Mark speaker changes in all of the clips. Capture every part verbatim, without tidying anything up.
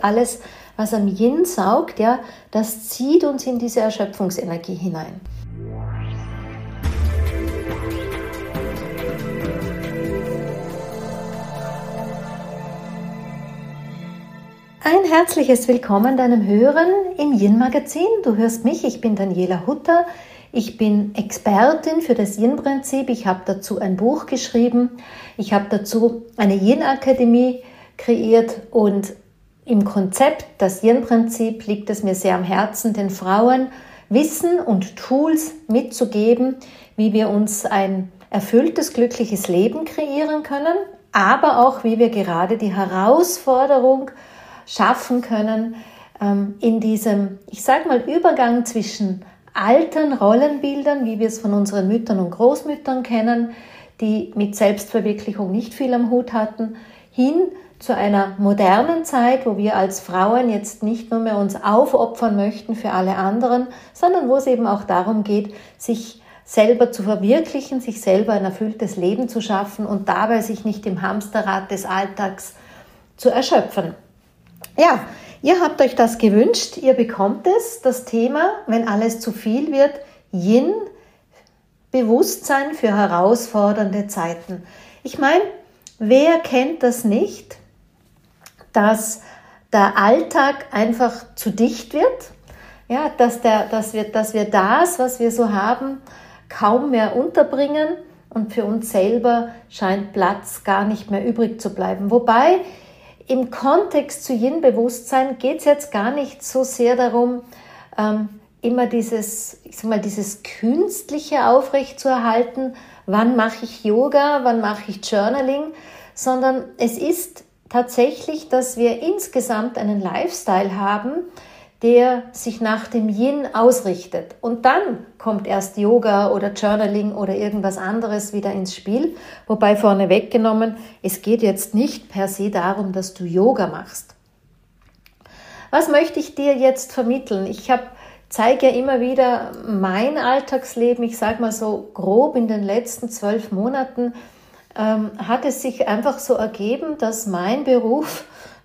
Speaker 1: Alles, was am Yin saugt, ja, das zieht uns in diese Erschöpfungsenergie hinein. Ein herzliches Willkommen deinem Hören im Yin-Magazin. Du hörst mich, ich bin Daniela Hutter. Ich bin Expertin für das Yin-Prinzip. Ich habe dazu ein Buch geschrieben. Ich habe dazu eine Yin-Akademie kreiert und im Konzept, das Yin-Prinzip, liegt es mir sehr am Herzen, den Frauen Wissen und Tools mitzugeben, wie wir uns ein erfülltes, glückliches Leben kreieren können, aber auch, wie wir gerade die Herausforderung schaffen können, in diesem, ich sage mal, Übergang zwischen alten Rollenbildern, wie wir es von unseren Müttern und Großmüttern kennen, die mit Selbstverwirklichung nicht viel am Hut hatten, hin zu einer modernen Zeit, wo wir als Frauen jetzt nicht nur mehr uns aufopfern möchten für alle anderen, sondern wo es eben auch darum geht, sich selber zu verwirklichen, sich selber ein erfülltes Leben zu schaffen und dabei sich nicht im Hamsterrad des Alltags zu erschöpfen. Ja, ihr habt euch das gewünscht, ihr bekommt es, das Thema, wenn alles zu viel wird, Yin, Bewusstsein für herausfordernde Zeiten. Ich meine, wer kennt das nicht, dass der Alltag einfach zu dicht wird, ja, dass, der, dass, wir, dass wir das, was wir so haben, kaum mehr unterbringen und für uns selber scheint Platz gar nicht mehr übrig zu bleiben. Wobei im Kontext zu Yin-Bewusstsein geht es jetzt gar nicht so sehr darum, ähm, immer dieses, ich sag mal, dieses Künstliche aufrechtzuerhalten, wann mache ich Yoga, wann mache ich Journaling, sondern es ist tatsächlich, dass wir insgesamt einen Lifestyle haben, der sich nach dem Yin ausrichtet. Und dann kommt erst Yoga oder Journaling oder irgendwas anderes wieder ins Spiel. Wobei vorne weggenommen, es geht jetzt nicht per se darum, dass du Yoga machst. Was möchte ich dir jetzt vermitteln? Ich habe zeige ja immer wieder mein Alltagsleben, ich sage mal so grob in den letzten zwölf Monaten, ähm, hat es sich einfach so ergeben, dass mein Beruf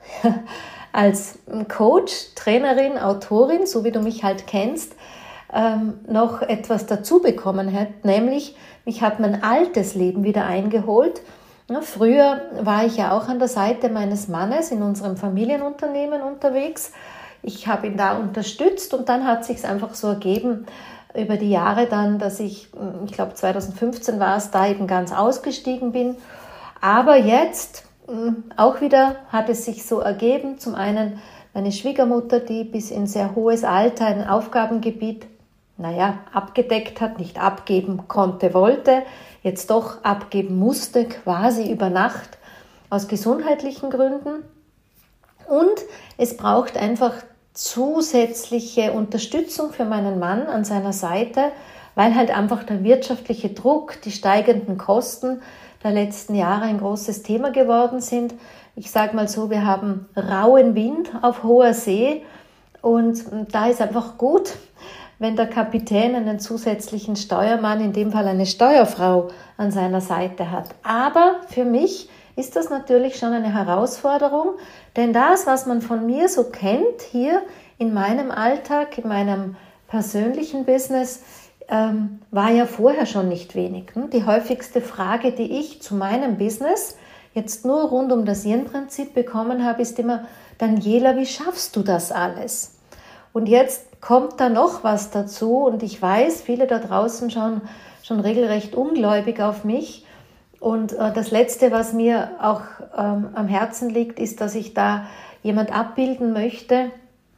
Speaker 1: als Coach, Trainerin, Autorin, so wie du mich halt kennst, ähm, noch etwas dazu bekommen hat, nämlich mich hat mein altes Leben wieder eingeholt. Ja, früher war ich ja auch an der Seite meines Mannes in unserem Familienunternehmen unterwegs. Ich habe ihn da unterstützt und dann hat es sich einfach so ergeben über die Jahre dann, dass ich, ich glaube zweitausendfünfzehn war es, da eben ganz ausgestiegen bin. Aber jetzt auch wieder hat es sich so ergeben, zum einen meine Schwiegermutter, die bis in sehr hohes Alter ein Aufgabengebiet, naja, abgedeckt hat, nicht abgeben konnte, wollte, jetzt doch abgeben musste, quasi über Nacht, aus gesundheitlichen Gründen. Und es braucht einfach zusätzliche Unterstützung für meinen Mann an seiner Seite, weil halt einfach der wirtschaftliche Druck, die steigenden Kosten der letzten Jahre ein großes Thema geworden sind. Ich sage mal so, wir haben rauen Wind auf hoher See und da ist einfach gut, wenn der Kapitän einen zusätzlichen Steuermann, in dem Fall eine Steuerfrau, an seiner Seite hat. Aber für mich ist das natürlich schon eine Herausforderung, denn das, was man von mir so kennt, hier in meinem Alltag, in meinem persönlichen Business, ähm, war ja vorher schon nicht wenig. Die häufigste Frage, die ich zu meinem Business jetzt nur rund um das Yin-Prinzip bekommen habe, ist immer: Daniela, wie schaffst du das alles? Und jetzt kommt da noch was dazu und ich weiß, viele da draußen schauen schon regelrecht ungläubig auf mich. Und äh, das Letzte, was mir auch ähm, am Herzen liegt, ist, dass ich da jemand abbilden möchte,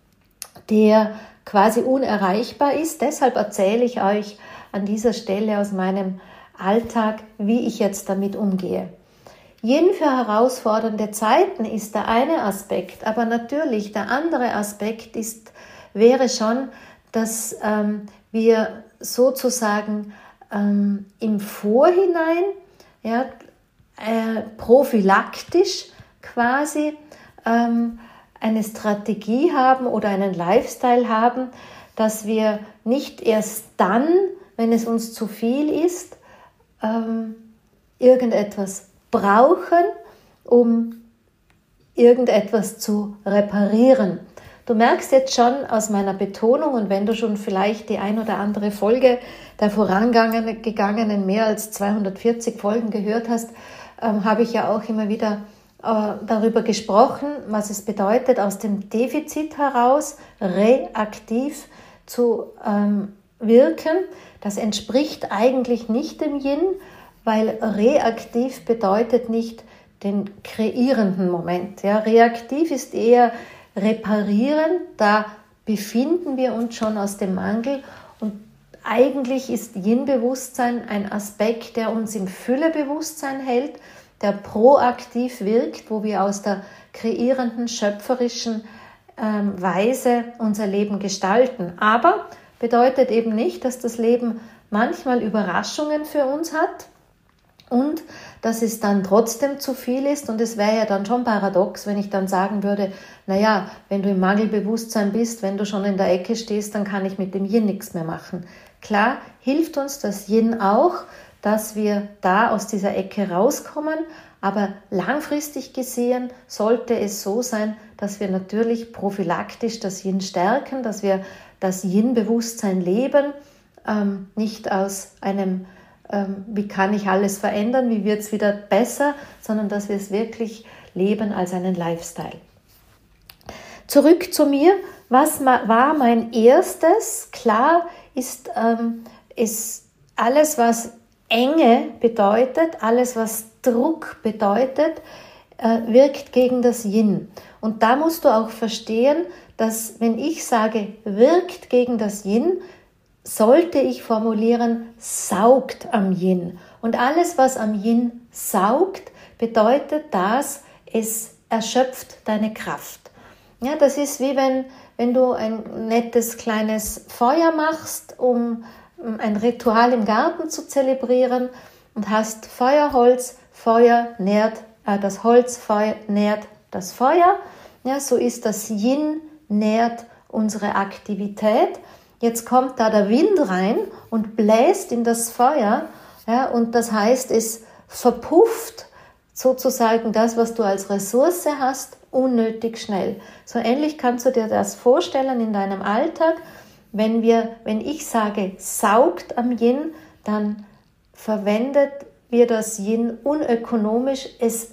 Speaker 1: der quasi unerreichbar ist. Deshalb erzähle ich euch an dieser Stelle aus meinem Alltag, wie ich jetzt damit umgehe. Yin für herausfordernde Zeiten ist der eine Aspekt, aber natürlich der andere Aspekt ist, wäre schon, dass ähm, wir sozusagen ähm, im Vorhinein, ja, äh, prophylaktisch quasi ähm, eine Strategie haben oder einen Lifestyle haben, dass wir nicht erst dann, wenn es uns zu viel ist, ähm, irgendetwas brauchen, um irgendetwas zu reparieren. Du merkst jetzt schon aus meiner Betonung, und wenn du schon vielleicht die ein oder andere Folge der vorangegangenen mehr als zweihundertvierzig Folgen gehört hast, ähm, habe ich ja auch immer wieder äh, darüber gesprochen, was es bedeutet, aus dem Defizit heraus reaktiv zu ähm, wirken. Das entspricht eigentlich nicht dem Yin, weil reaktiv bedeutet nicht den kreierenden Moment. Ja, reaktiv ist eher reparieren, da befinden wir uns schon aus dem Mangel, und eigentlich ist Yin-Bewusstsein ein Aspekt, der uns im Füllebewusstsein hält, der proaktiv wirkt, wo wir aus der kreierenden, schöpferischen ähm, Weise unser Leben gestalten. Aber bedeutet eben nicht, dass das Leben manchmal Überraschungen für uns hat und dass es dann trotzdem zu viel ist. Und es wäre ja dann schon paradox, wenn ich dann sagen würde, naja, wenn du im Mangelbewusstsein bist, wenn du schon in der Ecke stehst, dann kann ich mit dem Yin nichts mehr machen. Klar hilft uns das Yin auch, dass wir da aus dieser Ecke rauskommen, aber langfristig gesehen sollte es so sein, dass wir natürlich prophylaktisch das Yin stärken, dass wir das Yin-Bewusstsein leben, ähm, nicht aus einem ähm, wie kann ich alles verändern, wie wird es wieder besser, sondern dass wir es wirklich leben als einen Lifestyle. Zurück zu mir, was war mein erstes? Klar ist ähm, ist alles, was Enge bedeutet, alles, was Druck bedeutet, äh, wirkt gegen das Yin. Und da musst du auch verstehen, dass wenn ich sage, wirkt gegen das Yin, sollte ich formulieren, saugt am Yin. Und alles, was am Yin saugt, bedeutet, dass es erschöpft deine Kraft. Ja, das ist wie wenn, wenn du ein nettes kleines Feuer machst, um ein Ritual im Garten zu zelebrieren, und hast Feuerholz, Feuer nährt, äh, das Holz Feuer, nährt das Feuer. Ja, so ist das Yin nährt unsere Aktivität. Jetzt kommt da der Wind rein und bläst in das Feuer, ja, und das heißt, es verpufft sozusagen das, was du als Ressource hast, unnötig schnell. So ähnlich kannst du dir das vorstellen in deinem Alltag. Wenn wir, wenn ich sage, saugt am Yin, dann verwendet wir das Yin unökonomisch, es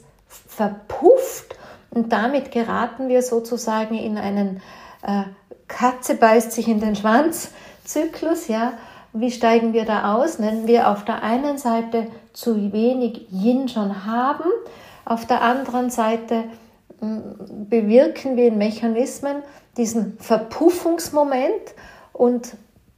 Speaker 1: verpufft, und damit geraten wir sozusagen in einen äh, Katze beißt sich in den Schwanz Zyklus. Ja. Wie steigen wir da aus? Wenn wir auf der einen Seite zu wenig Yin schon haben, auf der anderen Seite mh, bewirken wir in Mechanismen diesen Verpuffungsmoment, und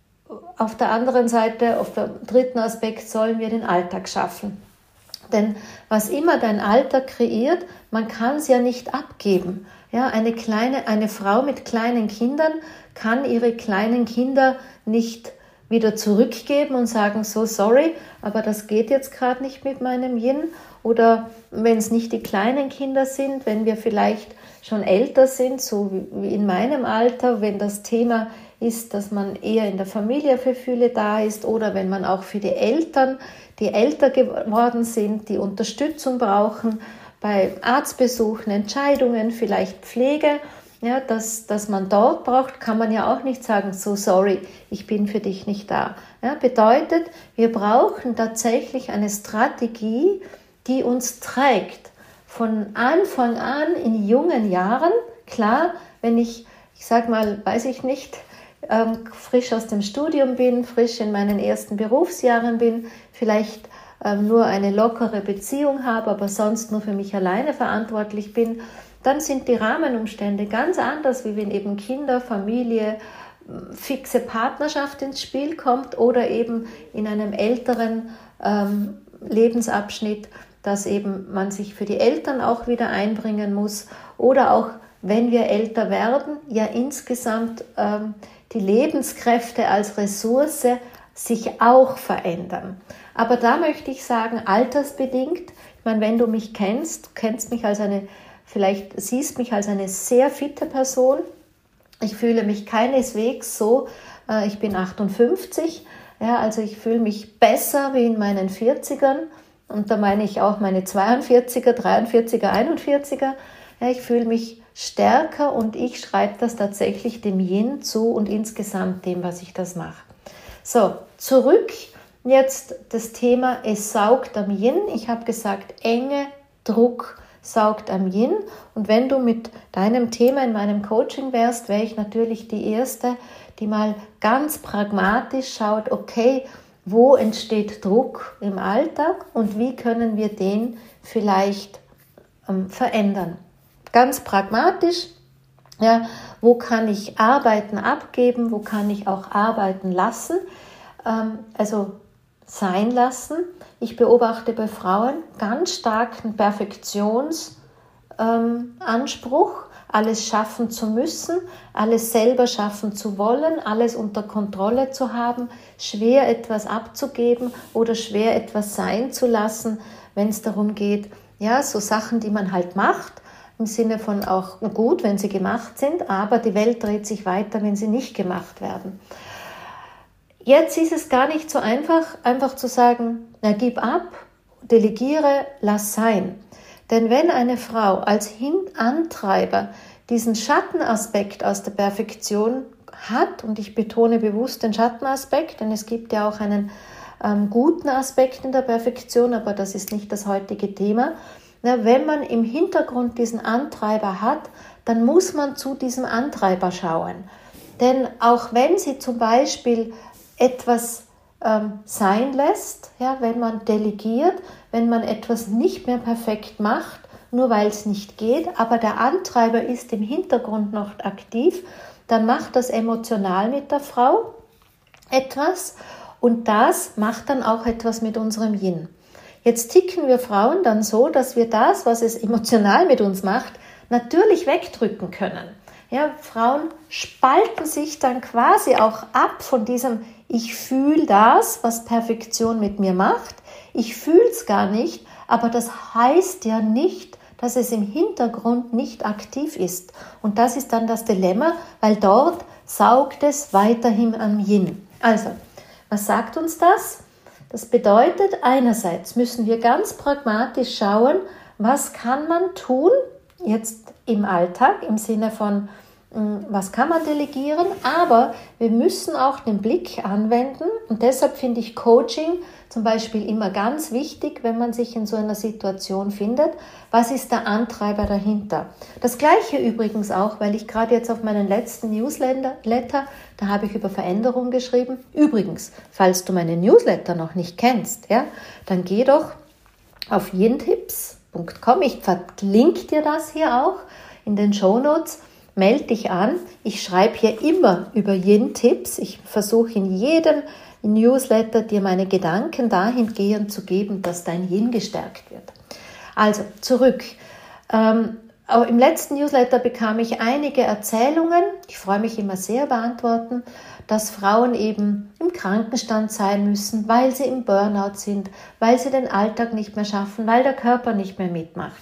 Speaker 1: auf der anderen Seite, auf dem dritten Aspekt, sollen wir den Alltag schaffen. Denn was immer dein Alltag kreiert, man kann es ja nicht abgeben. Ja, eine kleine, eine Frau mit kleinen Kindern kann ihre kleinen Kinder nicht wieder zurückgeben und sagen, so sorry, aber das geht jetzt gerade nicht mit meinem Yin. Oder wenn es nicht die kleinen Kinder sind, wenn wir vielleicht schon älter sind, so wie in meinem Alter, wenn das Thema ist, dass man eher in der Familie für viele da ist, oder wenn man auch für die Eltern, die älter geworden sind, die Unterstützung brauchen, bei Arztbesuchen, Entscheidungen, vielleicht Pflege, ja, dass, dass man dort braucht, kann man ja auch nicht sagen, so sorry, ich bin für dich nicht da. Ja, bedeutet, wir brauchen tatsächlich eine Strategie, die uns trägt. Von Anfang an in jungen Jahren, klar, wenn ich, ich sag mal, weiß ich nicht, ähm, frisch aus dem Studium bin, frisch in meinen ersten Berufsjahren bin, vielleicht ähm, nur eine lockere Beziehung habe, aber sonst nur für mich alleine verantwortlich bin, dann sind die Rahmenumstände ganz anders, wie wenn eben Kinder, Familie, fixe Partnerschaft ins Spiel kommt, oder eben in einem älteren ähm, Lebensabschnitt, dass eben man sich für die Eltern auch wieder einbringen muss, oder auch wenn wir älter werden, ja insgesamt ähm, die Lebenskräfte als Ressource sich auch verändern. Aber da möchte ich sagen, altersbedingt, ich meine, wenn du mich kennst, du kennst mich als eine, vielleicht siehst mich als eine sehr fitte Person. Ich fühle mich keineswegs so, äh, ich bin achtundfünfzig, ja, also ich fühle mich besser wie in meinen vierzigern, und da meine ich auch meine zweiundvierziger, dreiundvierziger, einundvierziger Ja, ich fühle mich stärker und ich schreibe das tatsächlich dem Yin zu und insgesamt dem, was ich das mache. So, zurück jetzt das Thema, es saugt am Yin. Ich habe gesagt, Enge, Druck saugt am Yin. Und wenn du mit deinem Thema in meinem Coaching wärst, wäre ich natürlich die Erste, die mal ganz pragmatisch schaut, okay, wo entsteht Druck im Alltag und wie können wir den vielleicht ähm, verändern. Ganz pragmatisch, ja, wo kann ich Arbeiten abgeben, wo kann ich auch arbeiten lassen, ähm, also sein lassen. Ich beobachte bei Frauen ganz starken Perfektionsanspruch, ähm, alles schaffen zu müssen, alles selber schaffen zu wollen, alles unter Kontrolle zu haben, schwer etwas abzugeben oder schwer etwas sein zu lassen, wenn es darum geht, ja, so Sachen, die man halt macht, im Sinne von auch gut, wenn sie gemacht sind, aber die Welt dreht sich weiter, wenn sie nicht gemacht werden. Jetzt ist es gar nicht so einfach, einfach zu sagen, na, gib ab, delegiere, lass sein. Denn wenn eine Frau als Antreiber diesen Schattenaspekt aus der Perfektion hat, und ich betone bewusst den Schattenaspekt, denn es gibt ja auch einen ähm, guten Aspekt in der Perfektion, aber das ist nicht das heutige Thema. Na, wenn man im Hintergrund diesen Antreiber hat, dann muss man zu diesem Antreiber schauen. Denn auch wenn sie zum Beispiel etwas ähm, sein lässt, ja, wenn man delegiert, wenn man etwas nicht mehr perfekt macht, nur weil es nicht geht, aber der Antreiber ist im Hintergrund noch aktiv, dann macht das emotional mit der Frau etwas und das macht dann auch etwas mit unserem Yin. Jetzt ticken wir Frauen dann so, dass wir das, was es emotional mit uns macht, natürlich wegdrücken können. Ja, Frauen spalten sich dann quasi auch ab von diesem ich fühle das, was Perfektion mit mir macht. Ich fühle es gar nicht, aber das heißt ja nicht, dass es im Hintergrund nicht aktiv ist. Und das ist dann das Dilemma, weil dort saugt es weiterhin am Yin. Also, was sagt uns das? Das bedeutet, einerseits müssen wir ganz pragmatisch schauen, was kann man tun, jetzt im Alltag, im Sinne von, was kann man delegieren, aber wir müssen auch den Blick anwenden und deshalb finde ich Coaching zum Beispiel immer ganz wichtig, wenn man sich in so einer Situation findet. Was ist der Antreiber dahinter? Das Gleiche übrigens auch, weil ich gerade jetzt auf meinen letzten Newsletter, da habe ich über Veränderung geschrieben. Übrigens, falls du meinen Newsletter noch nicht kennst, ja, dann geh doch auf yin tips punkt com. Ich verlinke dir das hier auch in den Shownotes. Meld dich an. Ich schreibe hier immer über Yin-Tipps. Ich versuche in jedem Newsletter dir meine Gedanken dahingehend zu geben, dass dein Yin gestärkt wird. Also zurück. Ähm, im letzten Newsletter bekam ich einige Erzählungen. Ich freue mich immer sehr beantworten, dass Frauen eben im Krankenstand sein müssen, weil sie im Burnout sind, weil sie den Alltag nicht mehr schaffen, weil der Körper nicht mehr mitmacht.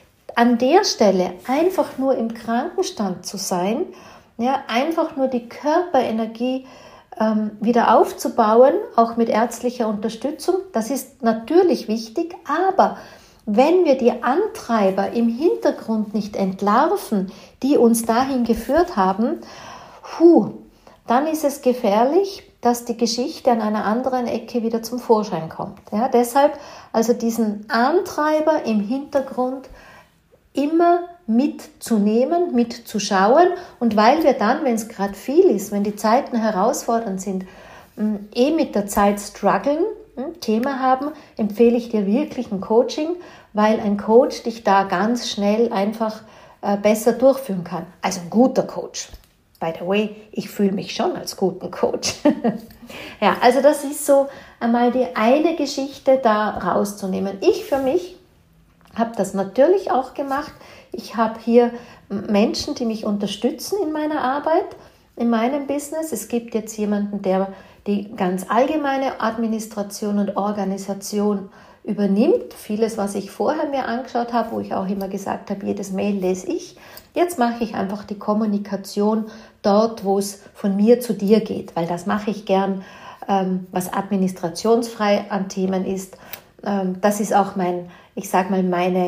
Speaker 1: An der Stelle einfach nur im Krankenstand zu sein, ja, einfach nur die Körperenergie ähm, wieder aufzubauen, auch mit ärztlicher Unterstützung, das ist natürlich wichtig, aber wenn wir die Antreiber im Hintergrund nicht entlarven, die uns dahin geführt haben, puh, dann ist es gefährlich, dass die Geschichte an einer anderen Ecke wieder zum Vorschein kommt. Ja, deshalb also diesen Antreiber im Hintergrund immer mitzunehmen, mitzuschauen und weil wir dann, wenn es gerade viel ist, wenn die Zeiten herausfordernd sind, eh mit der Zeit strugglen, Thema haben, empfehle ich dir wirklich ein Coaching, weil ein Coach dich da ganz schnell einfach äh, besser durchführen kann. Also ein guter Coach. By the way, ich fühle mich schon als guten Coach. Ja, also das ist so einmal die eine Geschichte da rauszunehmen. Ich für mich habe das natürlich auch gemacht. Ich habe hier Menschen, die mich unterstützen in meiner Arbeit, in meinem Business. Es gibt jetzt jemanden, der die ganz allgemeine Administration und Organisation übernimmt. Vieles, was ich vorher mir angeschaut habe, wo ich auch immer gesagt habe, jedes Mail lese ich. Jetzt mache ich einfach die Kommunikation dort, wo es von mir zu dir geht, weil das mache ich gern, ähm, was administrationsfrei an Themen ist. Ähm, das ist auch mein, ich sage mal, meine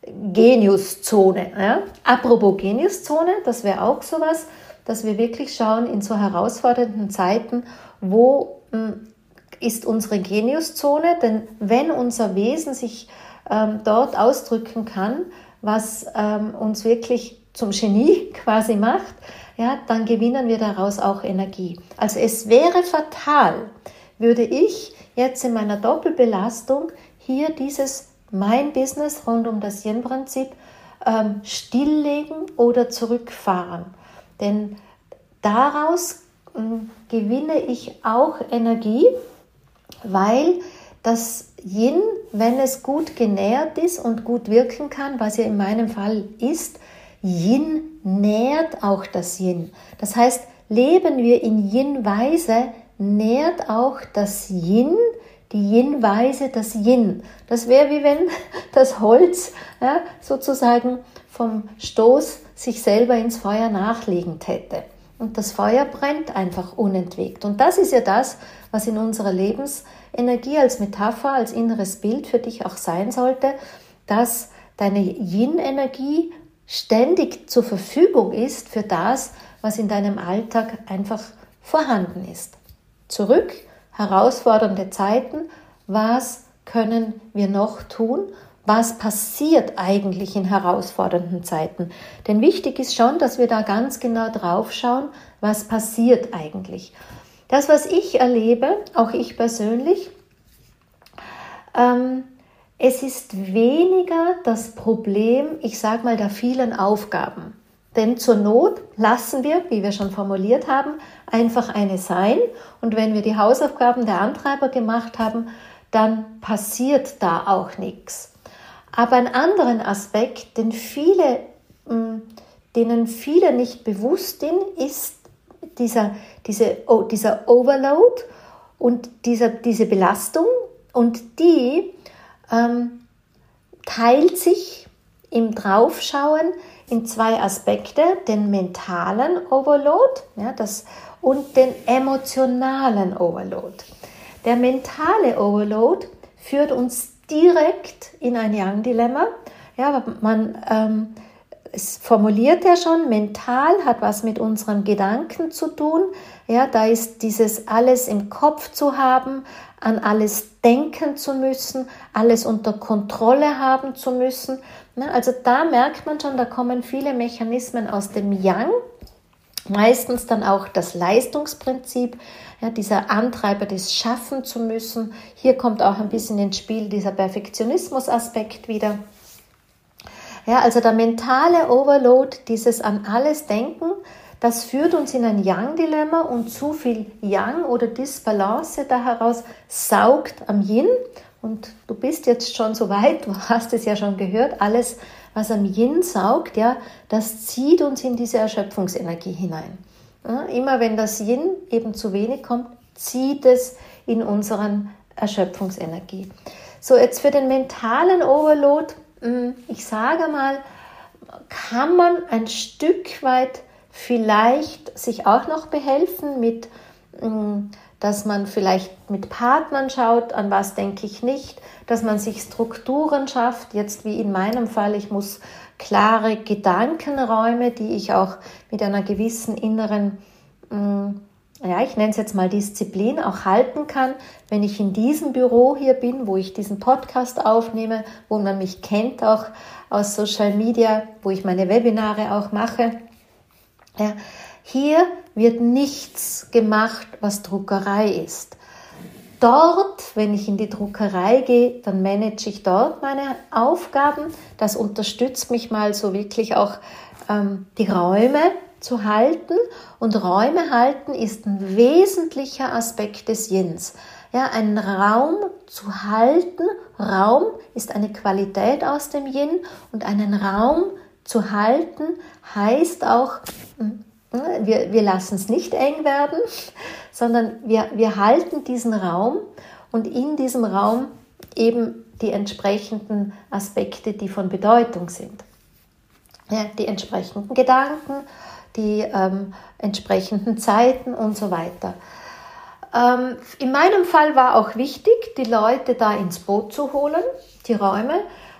Speaker 1: Geniuszone. Ja? Apropos Geniuszone, das wäre auch sowas, dass wir wirklich schauen in so herausfordernden Zeiten, wo mh, ist unsere Geniuszone, denn wenn unser Wesen sich ähm, dort ausdrücken kann, was ähm, uns wirklich zum Genie quasi macht, ja, dann gewinnen wir daraus auch Energie. Also es wäre fatal, würde ich jetzt in meiner Doppelbelastung hier dieses mein Business rund um das Yin-Prinzip ähm, stilllegen oder zurückfahren. Denn daraus ähm, gewinne ich auch Energie, weil das Yin, wenn es gut genährt ist und gut wirken kann, was ja in meinem Fall ist, Yin nährt auch das Yin. Das heißt, leben wir in Yin-Weise, nährt auch das Yin, die Yin-Weise das Yin. Das wäre wie wenn das Holz ja, sozusagen vom Stoß sich selber ins Feuer nachlegend hätte. Und das Feuer brennt einfach unentwegt. Und das ist ja das, was in unserer Lebensenergie als Metapher, als inneres Bild für dich auch sein sollte, dass deine Yin-Energie ständig zur Verfügung ist für das, was in deinem Alltag einfach vorhanden ist. Zurück, herausfordernde Zeiten, was können wir noch tun? Was passiert eigentlich in herausfordernden Zeiten? Denn wichtig ist schon, dass wir da ganz genau drauf schauen, was passiert eigentlich. Das, was ich erlebe, auch ich persönlich, ähm, es ist weniger das Problem, ich sage mal, der vielen Aufgaben. Denn zur Not lassen wir, wie wir schon formuliert haben, einfach eine sein. Und wenn wir die Hausaufgaben der Antreiber gemacht haben, dann passiert da auch nichts. Aber einen anderen Aspekt, den viele, denen viele nicht bewusst sind, ist dieser, diese, oh, dieser Overload und dieser, diese Belastung. Und die ähm, teilt sich im Draufschauen in zwei Aspekte, den mentalen Overload ja, das, und den emotionalen Overload. Der mentale Overload führt uns direkt in ein Yang-Dilemma. Ja, man ähm, es formuliert ja schon, mental hat was mit unseren Gedanken zu tun. Ja, da ist dieses alles im Kopf zu haben, an alles denken zu müssen, alles unter Kontrolle haben zu müssen. Also da merkt man schon, da kommen viele Mechanismen aus dem Yang, meistens dann auch das Leistungsprinzip, ja, dieser Antreiber des Schaffen zu müssen. Hier kommt auch ein bisschen ins Spiel dieser Perfektionismus-Aspekt wieder. Ja, also der mentale Overload, dieses an alles Denken, das führt uns in ein Yang-Dilemma und zu viel Yang oder Disbalance da heraus saugt am Yin. Und du bist jetzt schon so weit, du hast es ja schon gehört, alles, was am Yin saugt, ja, das zieht uns in diese Erschöpfungsenergie hinein. Ja, immer wenn das Yin eben zu wenig kommt, zieht es in unseren Erschöpfungsenergie. So, jetzt für den mentalen Overload, ich sage mal, kann man ein Stück weit vielleicht sich auch noch behelfen mit, dass man vielleicht mit Partnern schaut, an was denke ich nicht, dass man sich Strukturen schafft, jetzt wie in meinem Fall, ich muss klare Gedankenräume, die ich auch mit einer gewissen inneren, ja, ich nenne es jetzt mal Disziplin, auch halten kann, wenn ich in diesem Büro hier bin, wo ich diesen Podcast aufnehme, wo man mich kennt auch aus Social Media, wo ich meine Webinare auch mache. Ja, hier wird nichts gemacht, was Druckerei ist. Dort, wenn ich in die Druckerei gehe, dann manage ich dort meine Aufgaben. Das unterstützt mich mal so wirklich auch ähm, die Räume zu halten. Und Räume halten ist ein wesentlicher Aspekt des Yins. Ja, einen Raum zu halten, Raum ist eine Qualität aus dem Yin und einen Raum zu halten heißt auch, wir, wir lassen es nicht eng werden, sondern wir, wir halten diesen Raum und in diesem Raum eben die entsprechenden Aspekte, die von Bedeutung sind. Ja, die entsprechenden Gedanken, die ähm, entsprechenden Zeiten und so weiter. Ähm, in meinem Fall war auch wichtig, die Leute da ins Boot zu holen, die Räume,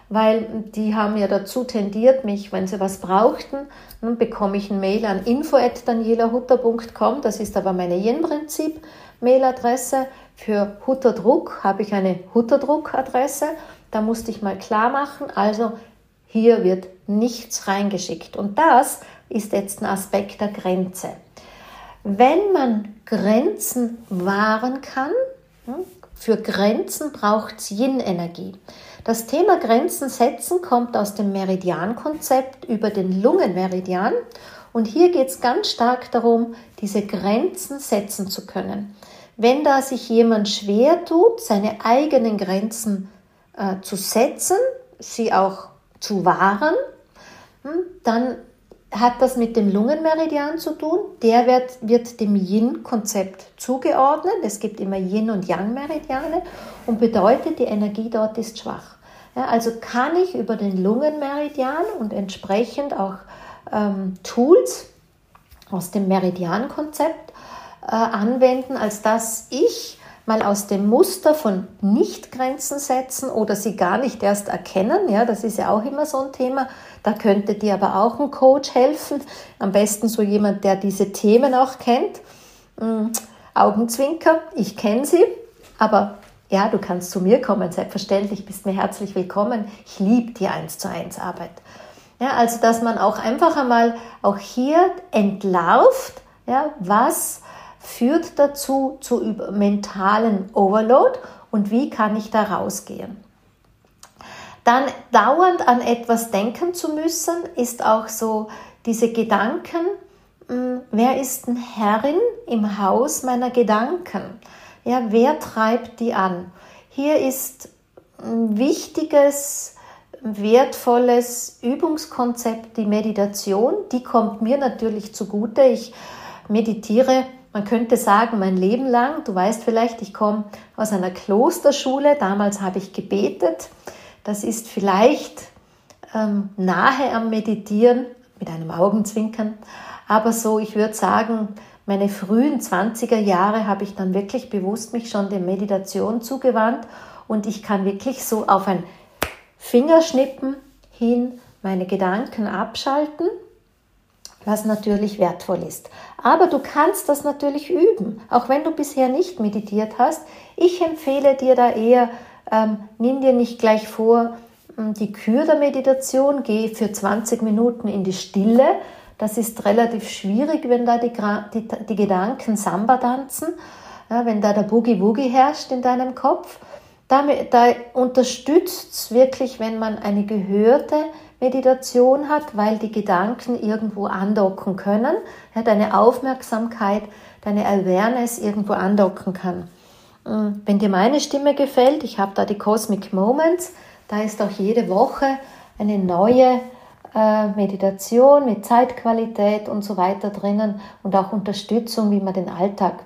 Speaker 1: weil die haben ja dazu tendiert, mich, wenn sie was brauchten, dann bekomme ich ein Mail an info at daniela hutter punkt com, das ist aber meine Yin-Prinzip-Mailadresse. Für Hutterdruck habe ich eine Hutterdruck-Adresse, da musste ich mal klar machen, also hier wird nichts reingeschickt. Und das ist jetzt ein Aspekt der Grenze. Wenn man Grenzen wahren kann, für Grenzen braucht es Yin-Energie. Das Thema Grenzen setzen kommt aus dem Meridian-Konzept über den Lungenmeridian. Und hier geht es ganz stark darum, diese Grenzen setzen zu können. Wenn da sich jemand schwer tut, seine eigenen Grenzen äh, zu setzen, sie auch zu wahren, dann hat das mit dem Lungenmeridian zu tun. Der wird, wird dem Yin-Konzept zugeordnet. Es gibt immer Yin- und Yang-Meridiane und bedeutet, die Energie dort ist schwach. Ja, also kann ich über den Lungenmeridian und entsprechend auch ähm, Tools aus dem Meridian-Konzept äh, anwenden, als dass ich mal aus dem Muster von Nicht-Grenzen setzen oder sie gar nicht erst erkennen, ja, das ist ja auch immer so ein Thema, da könnte dir aber auch ein Coach helfen, am besten so jemand, der diese Themen auch kennt. Ähm, Augenzwinker, ich kenne sie, aber ja, du kannst zu mir kommen, selbstverständlich, bist mir herzlich willkommen, ich liebe die eins zu eins Arbeit. Ja, also, dass man auch einfach einmal auch hier entlarvt, ja, was führt dazu zu mentalen Overload und wie kann ich da rausgehen. Dann dauernd an etwas denken zu müssen, ist auch so diese Gedanken, mh, wer ist denn Herrin im Haus meiner Gedanken? Ja, wer treibt die an? Hier ist ein wichtiges, wertvolles Übungskonzept, die Meditation, die kommt mir natürlich zugute. Ich meditiere, man könnte sagen, mein Leben lang. Du weißt vielleicht, ich komme aus einer Klosterschule. Damals habe ich gebetet. Das ist vielleicht ähm, nahe am Meditieren, mit einem Augenzwinkern. Aber so, ich würde sagen, meine frühen zwanziger Jahre habe ich dann wirklich bewusst mich schon der Meditation zugewandt. Und ich kann wirklich so auf ein Fingerschnippen hin meine Gedanken abschalten, was natürlich wertvoll ist. Aber du kannst das natürlich üben, auch wenn du bisher nicht meditiert hast. Ich empfehle dir da eher, ähm, nimm dir nicht gleich vor, die Kür der Meditation, geh für zwanzig Minuten in die Stille. Das ist relativ schwierig, wenn da die, die, die Gedanken Samba tanzen, ja, wenn da der Boogie-Woogie herrscht in deinem Kopf. Da, da unterstützt es wirklich, wenn man eine gehörte Meditation hat, weil die Gedanken irgendwo andocken können, ja, deine Aufmerksamkeit, deine Awareness irgendwo andocken kann. Wenn dir meine Stimme gefällt, ich habe da die Cosmic Moments, da ist auch jede Woche eine neue äh, Meditation mit Zeitqualität und so weiter drinnen und auch Unterstützung, wie man den Alltag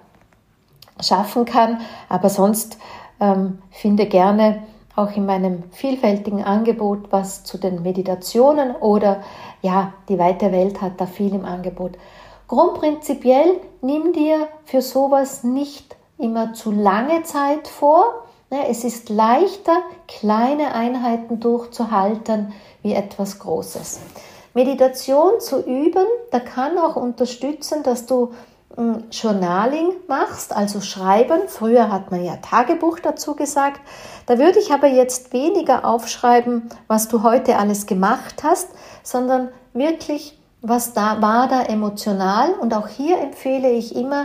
Speaker 1: schaffen kann. Aber sonst ähm, finde gerne auch in meinem vielfältigen Angebot was zu den Meditationen oder ja, die weite Welt hat da viel im Angebot. Grundprinzipiell nimm dir für sowas nicht immer zu lange Zeit vor. Es ist leichter, kleine Einheiten durchzuhalten wie etwas Großes. Meditation zu üben, da kann auch unterstützen, dass du Journaling machst, also Schreiben. Früher hat man ja Tagebuch dazu gesagt. Da würde ich aber jetzt weniger aufschreiben, was du heute alles gemacht hast, sondern wirklich, was da war da emotional. Und auch hier empfehle ich immer,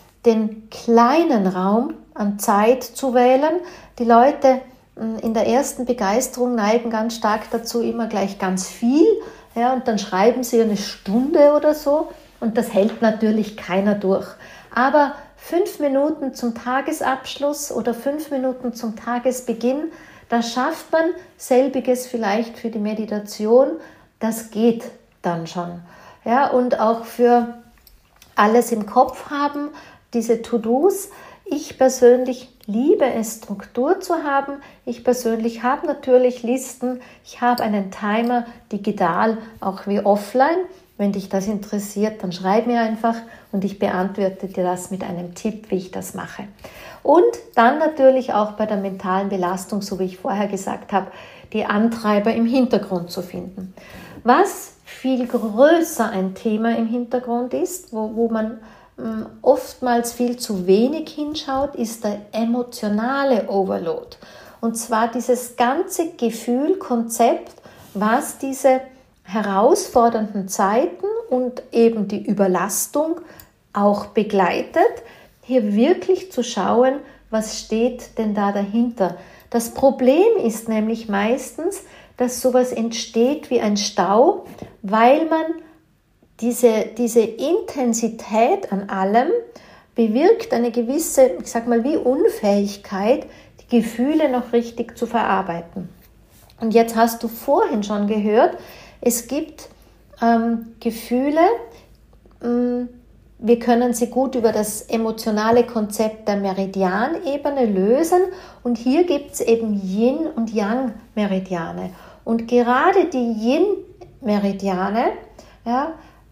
Speaker 1: den kleinen Raum an Zeit zu wählen. Die Leute in der ersten Begeisterung neigen ganz stark dazu, immer gleich ganz viel. Ja, und dann schreiben sie eine Stunde oder so. Und das hält natürlich keiner durch. Aber fünf Minuten zum Tagesabschluss oder fünf Minuten zum Tagesbeginn, da schafft man selbiges vielleicht für die Meditation. Das geht dann schon. Ja, und auch für alles im Kopf haben, diese To-Dos. Ich persönlich liebe es, Struktur zu haben. Ich persönlich habe natürlich Listen. Ich habe einen Timer, digital, auch wie offline. Wenn dich das interessiert, dann schreib mir einfach und ich beantworte dir das mit einem Tipp, wie ich das mache. Und dann natürlich auch bei der mentalen Belastung, so wie ich vorher gesagt habe, die Antreiber im Hintergrund zu finden. Was viel größer ein Thema im Hintergrund ist, wo, wo man mh, oftmals viel zu wenig hinschaut, ist der emotionale Overload. Und zwar dieses ganze Gefühl, Konzept, was diese herausfordernden Zeiten und eben die Überlastung auch begleitet, hier wirklich zu schauen, was steht denn da dahinter. Das Problem ist nämlich meistens, dass sowas entsteht wie ein Stau, weil man diese, diese Intensität an allem bewirkt eine gewisse, ich sag mal, wie Unfähigkeit, die Gefühle noch richtig zu verarbeiten. Und jetzt hast du vorhin schon gehört, es gibt ähm, Gefühle, ähm, wir können sie gut über das emotionale Konzept der Meridianebene lösen und hier gibt es eben Yin- und Yang-Meridiane. Und gerade die Yin-Meridiane, ja,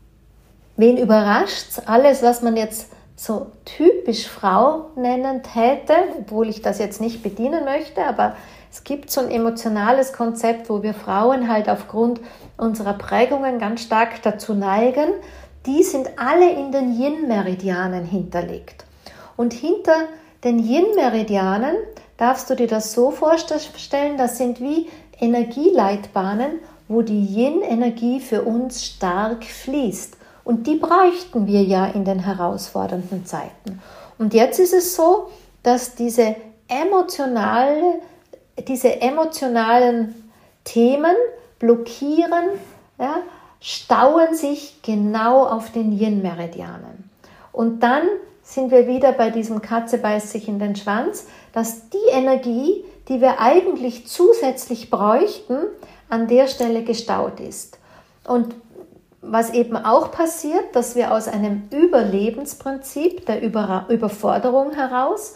Speaker 1: wen überrascht's? Alles, was man jetzt so typisch Frau nennen täte, obwohl ich das jetzt nicht bedienen möchte, aber es gibt so ein emotionales Konzept, wo wir Frauen halt aufgrund unserer Prägungen ganz stark dazu neigen. Die sind alle in den Yin-Meridianen hinterlegt. Und hinter den Yin-Meridianen darfst du dir das so vorstellen, das sind wie Energieleitbahnen, wo die Yin-Energie für uns stark fließt. Und die bräuchten wir ja in den herausfordernden Zeiten. Und jetzt ist es so, dass diese emotionale diese emotionalen Themen blockieren, ja, stauen sich genau auf den Yin-Meridianen. Und dann sind wir wieder bei diesem Katze beißt sich in den Schwanz, dass die Energie, die wir eigentlich zusätzlich bräuchten, an der Stelle gestaut ist. Und was eben auch passiert, dass wir aus einem Überlebensprinzip der Über- Überforderung heraus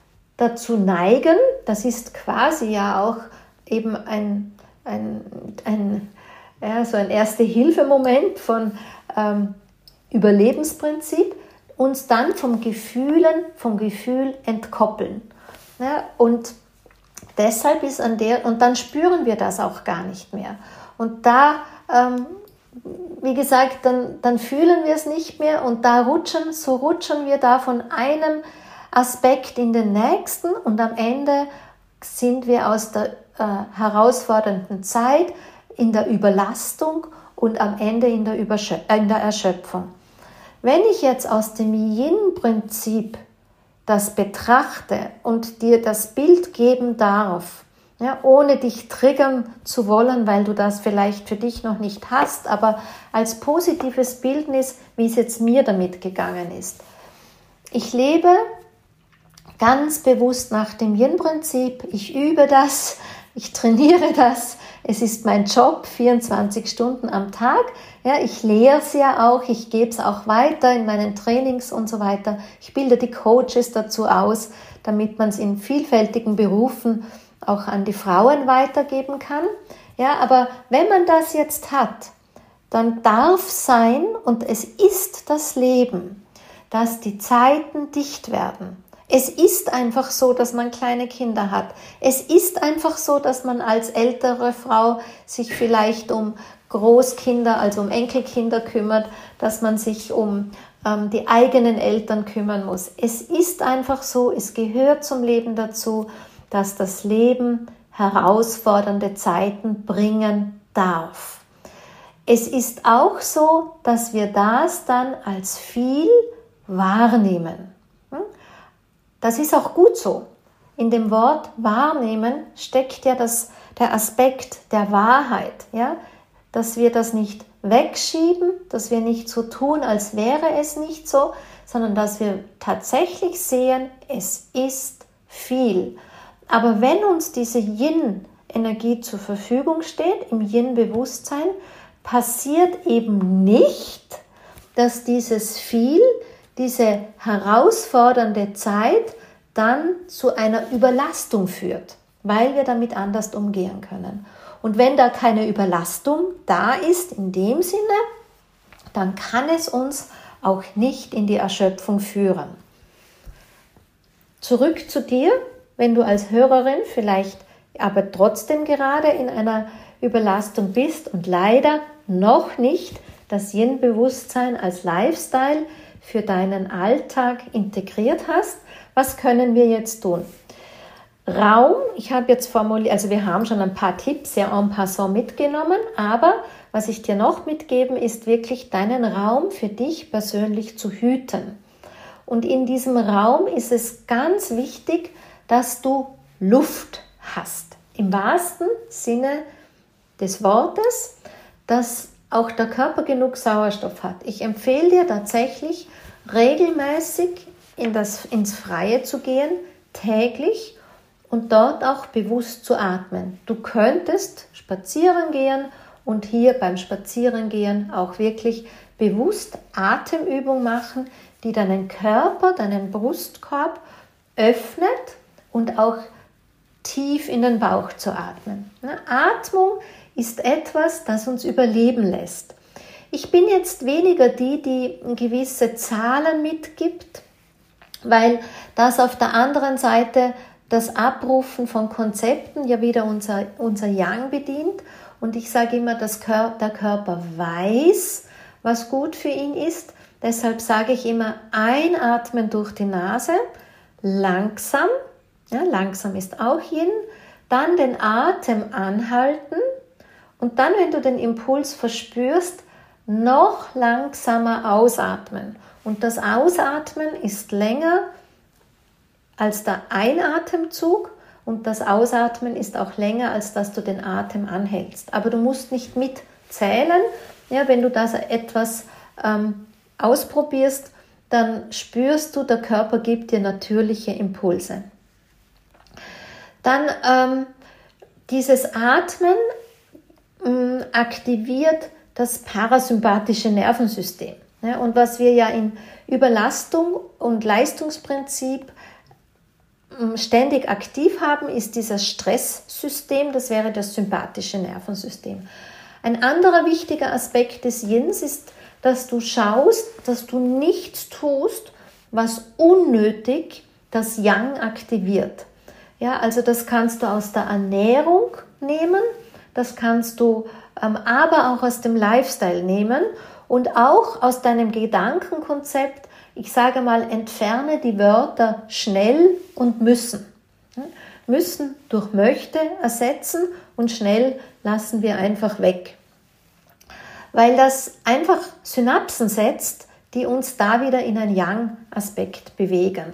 Speaker 1: dazu neigen, das ist quasi ja auch eben ein, ein, ein, ja, so ein Erste-Hilfe-Moment von ähm, Überlebensprinzip, uns dann vom Gefühlen, vom Gefühl entkoppeln. Ja, und deshalb ist an der, und dann spüren wir das auch gar nicht mehr. Und da, ähm, wie gesagt, dann, dann fühlen wir es nicht mehr und da rutschen, so rutschen wir da von einem Aspekt in den nächsten und am Ende sind wir aus der äh, herausfordernden Zeit in der Überlastung und am Ende in der, Überschö- äh, in der Erschöpfung. Wenn ich jetzt aus dem Yin-Prinzip das betrachte und dir das Bild geben darf, ja, ohne dich triggern zu wollen, weil du das vielleicht für dich noch nicht hast, aber als positives Bildnis, wie es jetzt mir damit gegangen ist. Ich lebe ganz bewusst nach dem Yin-Prinzip, ich übe das, ich trainiere das, es ist mein Job, vierundzwanzig Stunden am Tag, ja, ich lehre es ja auch, ich gebe es auch weiter in meinen Trainings und so weiter, ich bilde die Coaches dazu aus, damit man es in vielfältigen Berufen auch an die Frauen weitergeben kann, ja, aber wenn man das jetzt hat, dann darf sein, und es ist das Leben, dass die Zeiten dicht werden. Es ist einfach so, dass man kleine Kinder hat. Es ist einfach so, dass man als ältere Frau sich vielleicht um Großkinder, also um Enkelkinder kümmert, dass man sich um ähm, die eigenen Eltern kümmern muss. Es ist einfach so, es gehört zum Leben dazu, dass das Leben herausfordernde Zeiten bringen darf. Es ist auch so, dass wir das dann als viel wahrnehmen. Das ist auch gut so. In dem Wort wahrnehmen steckt ja das, der Aspekt der Wahrheit, ja? Dass wir das nicht wegschieben, dass wir nicht so tun, als wäre es nicht so, sondern dass wir tatsächlich sehen, es ist viel. Aber wenn uns diese Yin-Energie zur Verfügung steht, im Yin-Bewusstsein, passiert eben nicht, dass dieses viel, diese herausfordernde Zeit dann zu einer Überlastung führt, weil wir damit anders umgehen können. Und wenn da keine Überlastung da ist, in dem Sinne, dann kann es uns auch nicht in die Erschöpfung führen. Zurück zu dir, wenn du als Hörerin vielleicht aber trotzdem gerade in einer Überlastung bist und leider noch nicht das Yin-Bewusstsein als Lifestyle für deinen Alltag integriert hast. Was können wir jetzt tun? Raum, ich habe jetzt formuliert, also wir haben schon ein paar Tipps sehr en passant mitgenommen, aber was ich dir noch mitgeben, ist wirklich deinen Raum für dich persönlich zu hüten. Und in diesem Raum ist es ganz wichtig, dass du Luft hast. Im wahrsten Sinne des Wortes, dass auch der Körper genug Sauerstoff hat. Ich empfehle dir tatsächlich, regelmäßig in das, ins Freie zu gehen, täglich, und dort auch bewusst zu atmen. Du könntest spazieren gehen und hier beim Spazierengehen auch wirklich bewusst Atemübungen machen, die deinen Körper, deinen Brustkorb öffnet und auch tief in den Bauch zu atmen. Atmung ist etwas, das uns überleben lässt. Ich bin jetzt weniger die, die gewisse Zahlen mitgibt, weil das auf der anderen Seite das Abrufen von Konzepten ja wieder unser, unser Yang bedient. Und ich sage immer, dass der Körper weiß, was gut für ihn ist. Deshalb sage ich immer, einatmen durch die Nase, langsam, ja, langsam ist auch Yin, dann den Atem anhalten und dann, wenn du den Impuls verspürst, noch langsamer ausatmen. Und das Ausatmen ist länger als der Einatemzug und das Ausatmen ist auch länger, als dass du den Atem anhältst. Aber du musst nicht mitzählen. Ja, wenn du das etwas ähm, ausprobierst, dann spürst du, der Körper gibt dir natürliche Impulse. Dann ähm, dieses Atmen ähm, aktiviert das parasympathische Nervensystem. Ja, und was wir ja in Überlastung und Leistungsprinzip ständig aktiv haben, ist dieses Stresssystem, das wäre das sympathische Nervensystem. Ein anderer wichtiger Aspekt des Yins ist, dass du schaust, dass du nichts tust, was unnötig das Yang aktiviert. Ja, also das kannst du aus der Ernährung nehmen, das kannst du ähm, aber auch aus dem Lifestyle nehmen und auch aus deinem Gedankenkonzept. Ich sage mal, entferne die Wörter schnell und müssen. Müssen durch möchte ersetzen und schnell lassen wir einfach weg. Weil das einfach Synapsen setzt, die uns da wieder in einen Yang-Aspekt bewegen.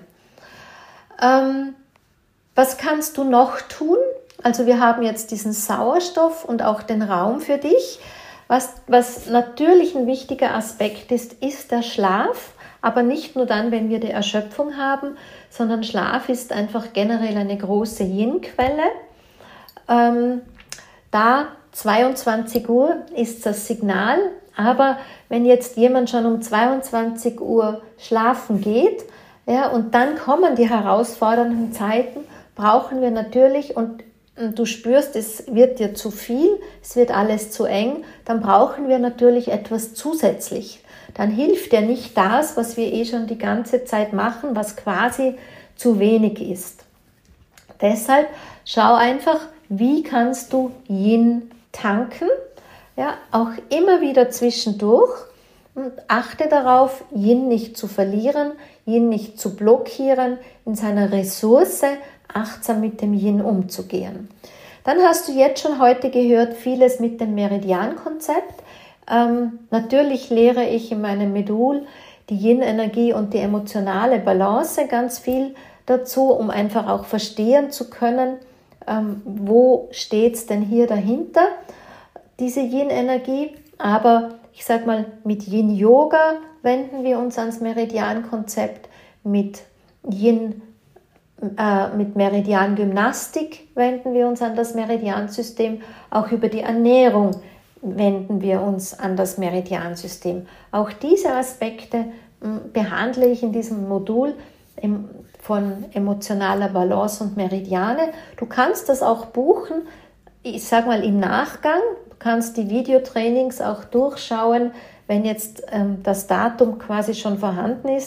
Speaker 1: Ähm, was kannst du noch tun? Also wir haben jetzt diesen Sauerstoff und auch den Raum für dich. Was, was natürlich ein wichtiger Aspekt ist, ist der Schlaf. Aber nicht nur dann, wenn wir die Erschöpfung haben, sondern Schlaf ist einfach generell eine große Yin-Quelle. Ähm, da zweiundzwanzig Uhr ist das Signal, aber wenn jetzt jemand schon um zweiundzwanzig Uhr schlafen geht, ja, und dann kommen die herausfordernden Zeiten, brauchen wir natürlich, und du spürst, es wird dir zu viel, es wird alles zu eng, dann brauchen wir natürlich etwas zusätzlich. Dann hilft dir nicht das, was wir eh schon die ganze Zeit machen, was quasi zu wenig ist. Deshalb schau einfach, wie kannst du Yin tanken, ja, auch immer wieder zwischendurch, und achte darauf, Yin nicht zu verlieren, Yin nicht zu blockieren, in seiner Ressource achtsam mit dem Yin umzugehen. Dann hast du jetzt schon heute gehört, vieles mit dem Meridian-Konzept. Ähm, natürlich lehre ich in meinem Modul die Yin-Energie und die emotionale Balance ganz viel dazu, um einfach auch verstehen zu können, ähm, wo steht es denn hier dahinter, diese Yin-Energie. Aber ich sag mal, mit Yin-Yoga wenden wir uns ans Meridian-Konzept, mit Yin, äh, mit Meridian-Gymnastik wenden wir uns an das Meridiansystem, auch über die Ernährung wenden wir uns an das Meridiansystem. Auch diese Aspekte m, behandle ich in diesem Modul im, von emotionaler Balance und Meridiane. Du kannst das auch buchen, ich sage mal im Nachgang. Du kannst die Videotrainings auch durchschauen, wenn jetzt ähm, das Datum quasi schon vorhanden ist,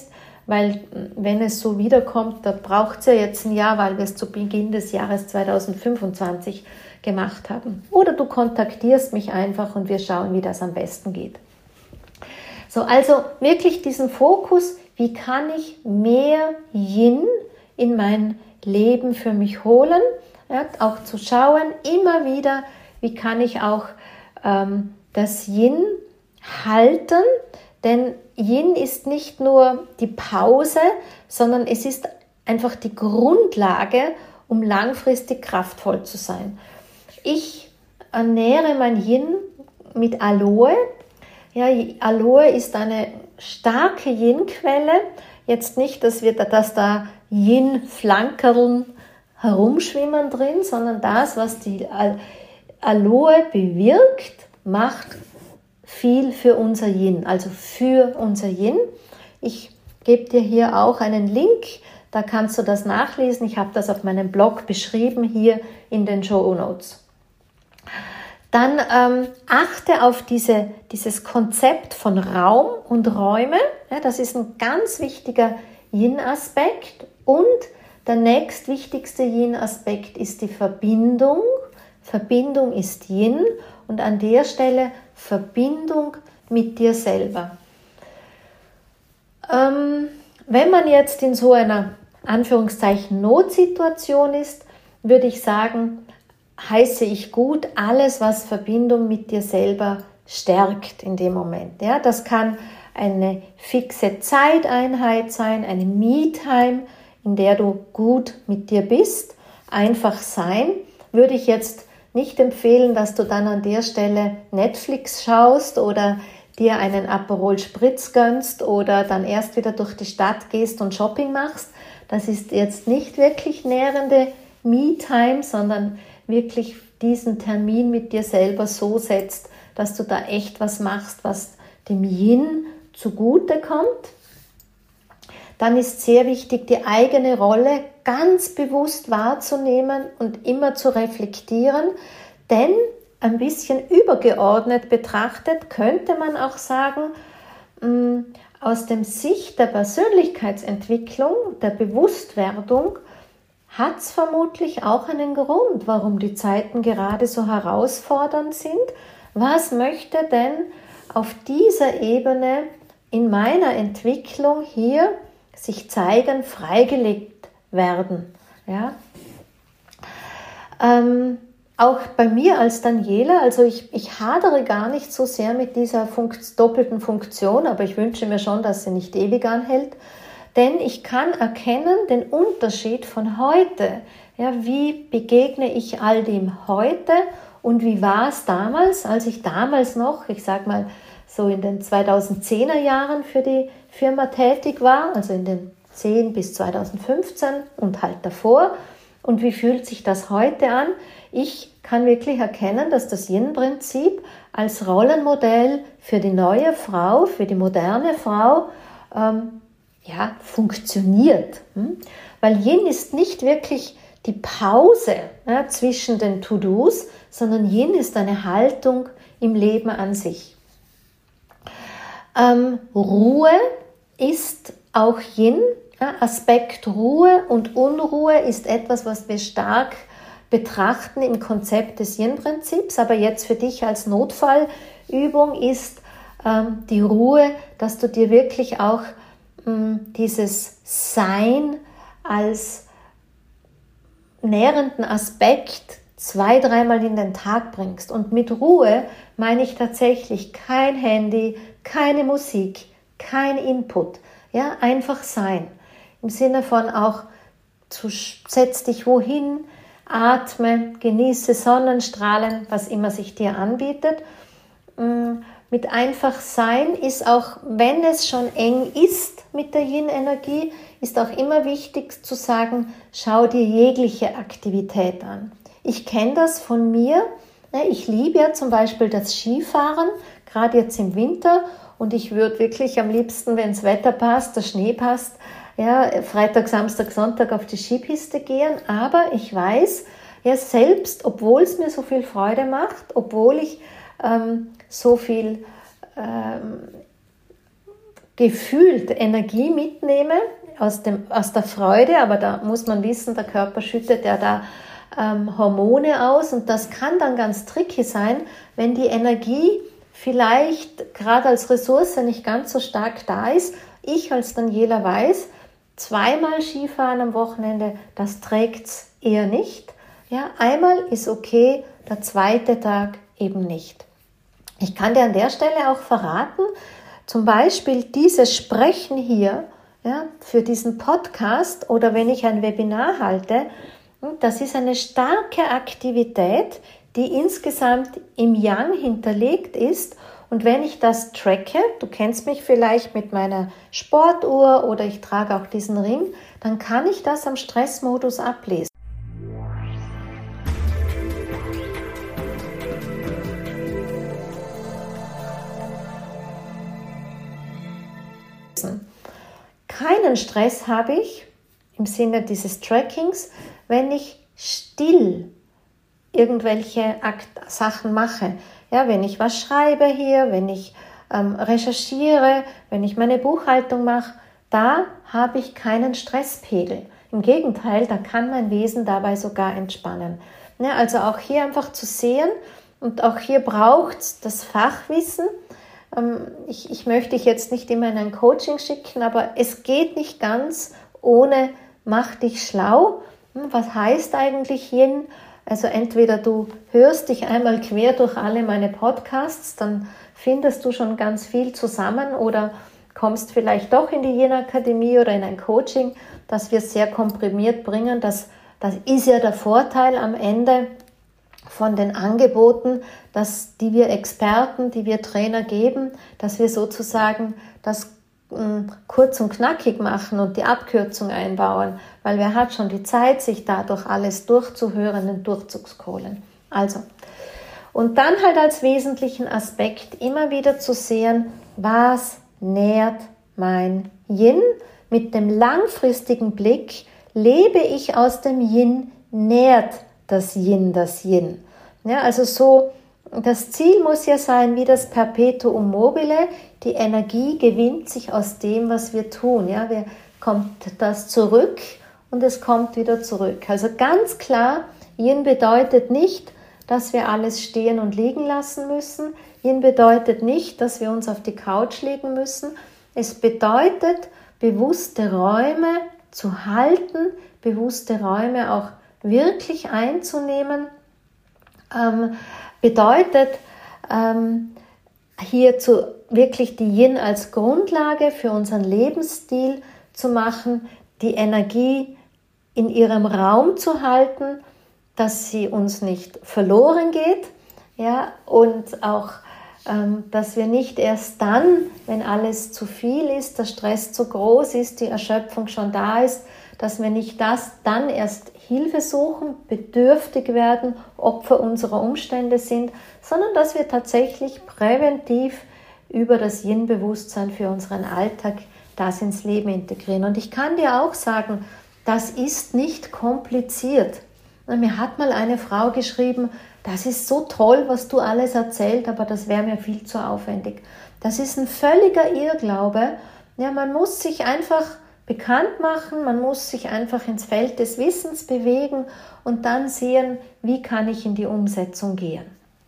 Speaker 1: weil wenn es so wiederkommt, da braucht es ja jetzt ein Jahr, weil wir es zu Beginn des Jahres zweitausendfünfundzwanzig gemacht haben. Oder du kontaktierst mich einfach und wir schauen, wie das am besten geht. So, also wirklich diesen Fokus, wie kann ich mehr Yin in mein Leben für mich holen, ja, auch zu schauen, immer wieder, wie kann ich auch ähm, das Yin halten, denn Yin ist nicht nur die Pause, sondern es ist einfach die Grundlage, um langfristig kraftvoll zu sein. Ich ernähre mein Yin mit Aloe. Ja, Aloe ist eine starke Yin-Quelle. Jetzt nicht, dass, wir, dass da Yin-Flankerln herumschwimmen drin, sondern das, was die Aloe bewirkt, macht viel für unser Yin, also für unser Yin. Ich gebe dir hier auch einen Link, da kannst du das nachlesen. Ich habe das auf meinem Blog beschrieben, hier in den Shownotes. Dann ähm, achte auf diese, dieses Konzept von Raum und Räume. Ja, das ist ein ganz wichtiger Yin-Aspekt. Und der nächstwichtigste Yin-Aspekt ist die Verbindung. Verbindung ist Yin und an der Stelle Verbindung mit dir selber. Ähm, wenn man jetzt in so einer Anführungszeichen Notsituation ist, würde ich sagen, heiße ich gut alles, was Verbindung mit dir selber stärkt in dem Moment. Ja, das kann eine fixe Zeiteinheit sein, eine Me-Time, in der du gut mit dir bist. Einfach sein, würde ich jetzt nicht empfehlen, dass du dann an der Stelle Netflix schaust oder dir einen Aperol Spritz gönnst oder dann erst wieder durch die Stadt gehst und Shopping machst. Das ist jetzt nicht wirklich nährende Me-Time, sondern wirklich diesen Termin mit dir selber so setzt, dass du da echt was machst, was dem Yin zugute kommt. Dann ist sehr wichtig, die eigene Rolle ganz bewusst wahrzunehmen und immer zu reflektieren, denn ein bisschen übergeordnet betrachtet könnte man auch sagen, aus der Sicht der Persönlichkeitsentwicklung, der Bewusstwerdung, hat es vermutlich auch einen Grund, warum die Zeiten gerade so herausfordernd sind. Was möchte denn auf dieser Ebene in meiner Entwicklung hier sich zeigen, freigelegt werden? Ja? Ähm, auch bei mir als Daniela, also ich, ich hadere gar nicht so sehr mit dieser Funkt, doppelten Funktion, aber ich wünsche mir schon, dass sie nicht ewig anhält. Denn ich kann erkennen den Unterschied von heute. Ja, wie begegne ich all dem heute und wie war es damals, als ich damals noch, ich sage mal so in den zweitausendzehner Jahren für die Firma tätig war, also in den zehn bis zweitausendfünfzehn und halt davor. Und wie fühlt sich das heute an? Ich kann wirklich erkennen, dass das Yin-Prinzip als Rollenmodell für die neue Frau, für die moderne Frau, ähm, ja, funktioniert. Weil Yin ist nicht wirklich die Pause ja, zwischen den To-Dos, sondern Yin ist eine Haltung im Leben an sich. Ähm, Ruhe ist auch Yin. Ja, Aspekt Ruhe und Unruhe ist etwas, was wir stark betrachten im Konzept des Yin-Prinzips. Aber jetzt für dich als Notfallübung ist ähm, die Ruhe, dass du dir wirklich auch dieses Sein als nährenden Aspekt zwei, dreimal in den Tag bringst. Und mit Ruhe meine ich tatsächlich kein Handy, keine Musik, kein Input. Ja, einfach sein. Im Sinne von auch, zu, setz dich wohin, atme, genieße Sonnenstrahlen, was immer sich dir anbietet. Mit einfach sein ist auch, wenn es schon eng ist mit der Yin-Energie, ist auch immer wichtig zu sagen, schau dir jegliche Aktivität an. Ich kenne das von mir. Ich liebe ja zum Beispiel das Skifahren, gerade jetzt im Winter. Und ich würde wirklich am liebsten, wenn das Wetter passt, der Schnee passt, ja, Freitag, Samstag, Sonntag auf die Skipiste gehen. Aber ich weiß, ja, selbst, obwohl es mir so viel Freude macht, obwohl ich ähm, so viel ähm, gefühlt Energie mitnehme aus, dem, aus der Freude, aber da muss man wissen, der Körper schüttet ja da ähm, Hormone aus und das kann dann ganz tricky sein, wenn die Energie vielleicht gerade als Ressource nicht ganz so stark da ist. Ich als Daniela weiß, zweimal Skifahren am Wochenende, das trägt's eher nicht. Ja, einmal ist okay, der zweite Tag eben nicht. Ich kann dir an der Stelle auch verraten, zum Beispiel dieses Sprechen hier, ja, für diesen Podcast oder wenn ich ein Webinar halte, das ist eine starke Aktivität, die insgesamt im Yang hinterlegt ist. Und wenn ich das tracke, du kennst mich vielleicht mit meiner Sportuhr oder ich trage auch diesen Ring, dann kann ich das am Stressmodus ablesen. Keinen Stress habe ich im Sinne dieses Trackings, wenn ich still irgendwelche Akt- Sachen mache. Ja, wenn ich was schreibe hier, wenn ich ähm, recherchiere, wenn ich meine Buchhaltung mache, da habe ich keinen Stresspegel. Im Gegenteil, da kann mein Wesen dabei sogar entspannen. Ja, also auch hier einfach zu sehen und auch hier braucht es das Fachwissen. Ähm, ich, ich möchte dich jetzt nicht immer in ein Coaching schicken, aber es geht nicht ganz ohne mach dich schlau. Was heißt eigentlich Yin? Also entweder du hörst dich einmal quer durch alle meine Podcasts, dann findest du schon ganz viel zusammen oder kommst vielleicht doch in die Yin-Akademie oder in ein Coaching, das wir sehr komprimiert bringen. Das, das ist ja der Vorteil am Ende von den Angeboten, dass, die wir Experten, die wir Trainer geben, dass wir sozusagen das kurz und knackig machen und die Abkürzung einbauen, weil wer hat schon die Zeit, sich dadurch alles durchzuhören, den Durchzugskohlen. Also, und dann halt als wesentlichen Aspekt immer wieder zu sehen, was nährt mein Yin? Mit dem langfristigen Blick lebe ich aus dem Yin, nährt das Yin das Yin. Ja, also so, das Ziel muss ja sein, wie das Perpetuum mobile, die Energie gewinnt sich aus dem, was wir tun. Ja, wir kommt das zurück und es kommt wieder zurück. Also ganz klar, Yin bedeutet nicht, dass wir alles stehen und liegen lassen müssen. Yin bedeutet nicht, dass wir uns auf die Couch legen müssen. Es bedeutet, bewusste Räume zu halten, bewusste Räume auch wirklich einzunehmen, ähm, bedeutet, ähm, hier zu, wirklich die Yin als Grundlage für unseren Lebensstil zu machen, die Energie in ihrem Raum zu halten, dass sie uns nicht verloren geht, ja, und auch, ähm, dass wir nicht erst dann, wenn alles zu viel ist, der Stress zu groß ist, die Erschöpfung schon da ist, dass wir nicht das dann erst Hilfe suchen, bedürftig werden, Opfer unserer Umstände sind, sondern dass wir tatsächlich präventiv über das Yin-Bewusstsein für unseren Alltag das ins Leben integrieren. Und ich kann dir auch sagen, das ist nicht kompliziert. Mir hat mal eine Frau geschrieben, das ist so toll, was du alles erzählt, aber das wäre mir viel zu aufwendig. Das ist ein völliger Irrglaube. Ja, man muss sich einfach bekannt machen, man muss sich einfach ins Feld des Wissens bewegen und dann sehen, wie kann ich in die Umsetzung gehen.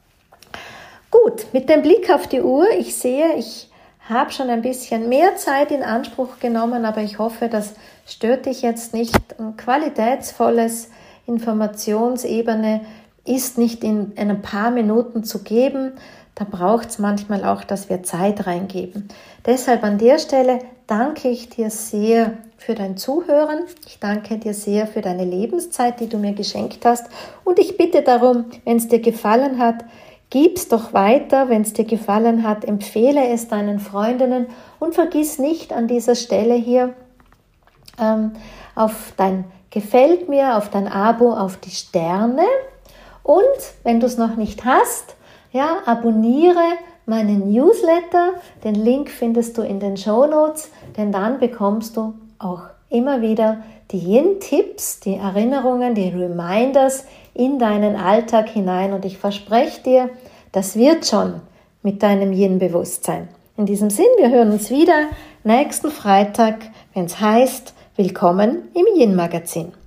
Speaker 1: Gut, mit dem Blick auf die Uhr, ich sehe, ich habe schon ein bisschen mehr Zeit in Anspruch genommen, aber ich hoffe, das stört dich jetzt nicht. Ein qualitätsvolles Informationsebene ist nicht in ein paar Minuten zu geben. Da braucht es manchmal auch, dass wir Zeit reingeben. Deshalb an der Stelle danke ich dir sehr für dein Zuhören. Ich danke dir sehr für deine Lebenszeit, die du mir geschenkt hast. Und ich bitte darum, wenn es dir gefallen hat, gib's doch weiter. Wenn es dir gefallen hat, empfehle es deinen Freundinnen und vergiss nicht an dieser Stelle hier ähm, auf dein Gefällt mir, auf dein Abo, auf die Sterne. Und wenn du es noch nicht hast, ja, abonniere meinen Newsletter. Den Link findest du in den Shownotes, denn dann bekommst du auch immer wieder die Yin-Tipps, die Erinnerungen, die Reminders in deinen Alltag hinein. Und ich verspreche dir, das wird schon mit deinem Yin-Bewusstsein. In diesem Sinn, wir hören uns wieder nächsten Freitag, wenn es heißt, willkommen im Yin-Magazin.